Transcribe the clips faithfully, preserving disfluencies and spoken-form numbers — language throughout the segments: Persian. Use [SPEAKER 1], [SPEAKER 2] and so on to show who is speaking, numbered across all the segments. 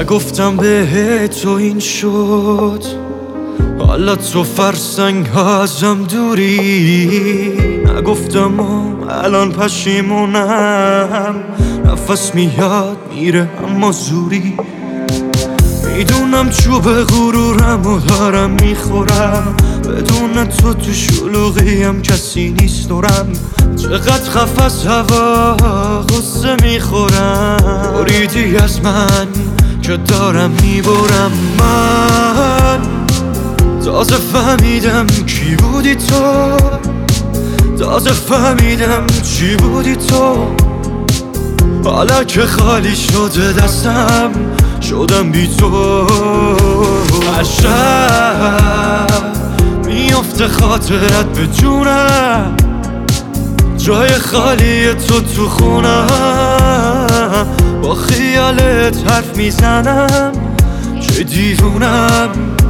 [SPEAKER 1] نگفتم به تو این شد، حالا تو فرسنگ ها ازم دوری. نگفتم و الان پشیمونم، نفس میاد میره اما زوری. میدونم چوب غرورم و دارم میخورم، بدون تو تو شلوغیم کسی نیست دورم. چقدر خف از هوا غصه میخورم، بریدی از من که دارم میبرم. من تازه فهمیدم کی بودی تو، تازه فهمیدم چی بودی تو. حالا که خالی شده دستم شدم بی تو. هر شب میفته خاطرت به جونم، جای خالی تو تو خونم. با خیالت حرف میزنم چه دیوونم.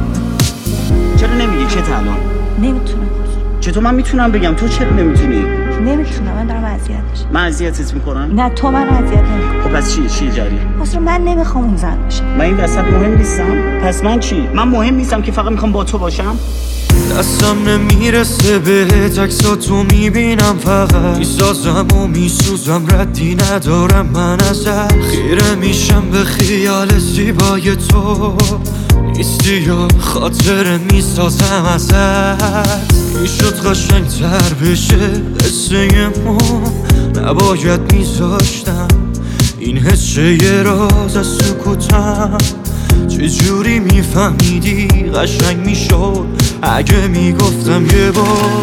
[SPEAKER 2] چرا نمیگی چه الان؟
[SPEAKER 3] نمیتونم.
[SPEAKER 2] چطور من میتونم بگم تو چرا نمیتونی؟
[SPEAKER 3] نمیتونم، من دارم اذیت میشم.
[SPEAKER 2] من اذیتت میکنم؟
[SPEAKER 3] نه تو من اذیت نمیکنی.
[SPEAKER 2] خب پس چی چی جری؟
[SPEAKER 3] اصلا من نمیخوام اون زن باشم.
[SPEAKER 2] من این وسط مهم نیستم؟ پس من چی؟ من مهم نیستم که فقط میخوام با تو باشم؟
[SPEAKER 1] دستم نمیرسه به عکساتو میبینم، فقط میسازم و میسوزم، ردی ندارم من ازت. خیره میشم به خیال زیبای تو، نیستی یا خاطره میسازم ازت. میشد قشنگ تر بشه قصه ما، نباید میذاشتم این حس یه راز از سکوتم. چجوری میفهمیدی قشنگ میشد اگه میگفتم یه بار.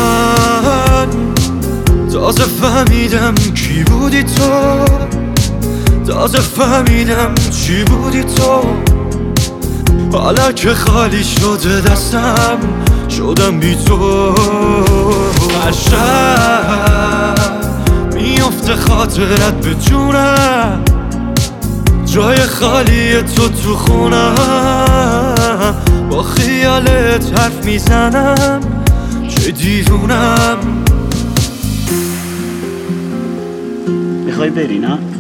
[SPEAKER 1] من تازه فهمیدم کی بودی تو، تازه فهمیدم چی بودی تو. حالا که خالی شده دستم شدم بی تو. هر شب میفته خاطرت به جونم، جای خالی تو تو خونم. با خیالت حرف میزنم چه دیوونم.
[SPEAKER 2] میخوای بری نه؟